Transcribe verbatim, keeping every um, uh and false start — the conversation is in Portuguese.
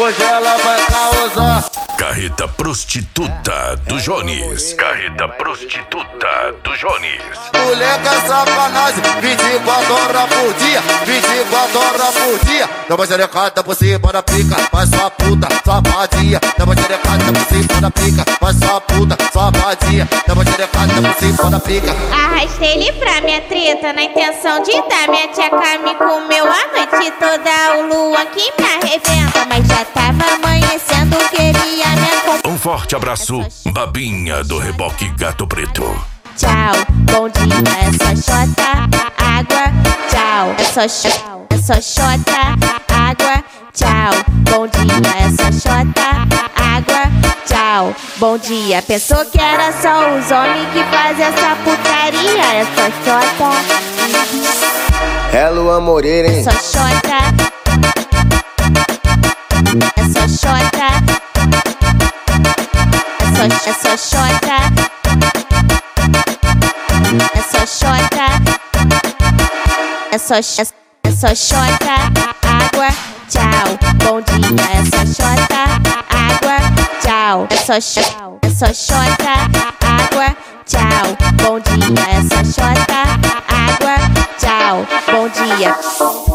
hoje ela vai causar. Carreta prostituta do Jones. Carreta prostituta do Jones. Mulher que é sacanagem, vinte e quatro horas por dia, vinte e quatro horas por dia. Dá uma xerecada por cima da pica, faz sua puta, sua vadia. Dá uma xerecada por cima da pica, faz sua puta, sua vadia. Dá uma xerecada por cima da pica. Arrastei ele pra minha treta, na intenção de dar minha tcheca. Me comeu a noite toda, o Luan que me arrebenta. Mas já tava amanhecendo, queria me acompanhar. Um forte abraço, Babinha do Reboque Gato Preto. Tchau, bom dia, é só xota, água, tchau. É só xota, é só xota, água, tchau. Bom dia, é só xota, água, tchau. Bom dia, pensou que era só os homens que fazem essa putaria. É só xota, é Luan Moreira, hein? É só xota, é só xota, é só, é só xota, é só xota, é só, é, é só xota, água, tchau. Bom dia, é só xota, água, tchau. É só, é só xota, água, tchau. Bom dia, é só xota, água, tchau. Bom dia.